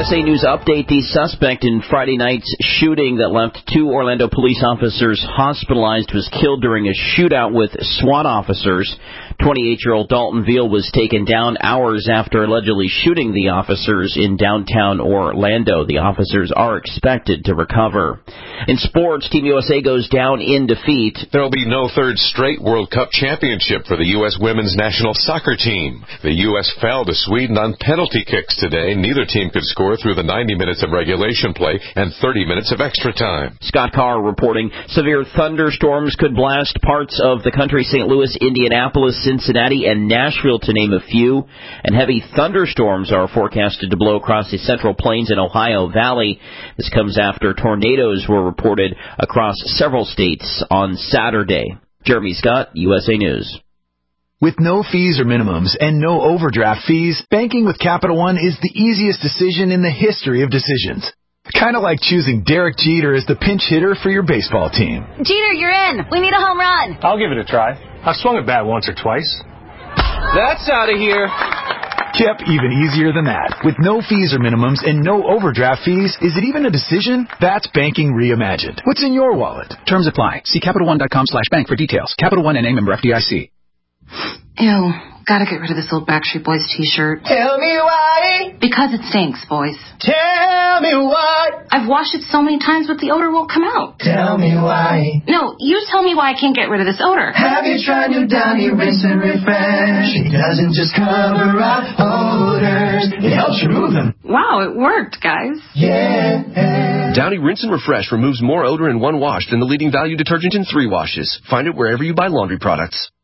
USA News update. The suspect in Friday night's shooting that left 2 Orlando police officers hospitalized was killed during a shootout with SWAT officers. 28-year-old Dalton Veal was taken down hours after allegedly shooting the officers in downtown Orlando. The officers are expected to recover. In sports, Team USA goes down in defeat. There will be no third straight World Cup championship for the U.S. women's national soccer team. The U.S. fell to Sweden on penalty kicks today. Neither team could score through the 90 minutes of regulation play and 30 minutes of extra time. Scott Carr reporting severe thunderstorms could blast parts of the country: St. Louis, Indianapolis, Cincinnati, and Nashville, to name a few. And heavy thunderstorms are forecasted to blow across the Central Plains and Ohio Valley. This comes after tornadoes were reported across several states on Saturday. Jeremy Scott, USA News. With no fees or minimums and no overdraft fees, banking with Capital One is the easiest decision in the history of decisions. Kind of like choosing Derek Jeter as the pinch hitter for your baseball team. Jeter, you're in. We need a home run. I'll give it a try. I've swung a bat once or twice. That's out of here. Yep, even easier than that. With no fees or minimums and no overdraft fees, is it even a decision? That's banking reimagined. What's in your wallet? Terms apply. See CapitalOne.com/bank for details. Capital One NA, member FDIC. Ew, gotta get rid of this old Backstreet Boys t-shirt. Tell me why. Because it stinks, boys. Tell me why. I've washed it so many times, but the odor won't come out. Tell me why. No, you tell me why I can't get rid of this odor. Have you tried new Downy Rinse and Refresh? It doesn't just cover up odors, it helps remove them. Wow, it worked, guys. Yeah. Downy Rinse and Refresh removes more odor in one wash than the leading value detergent in 3 washes. Find it wherever you buy laundry products.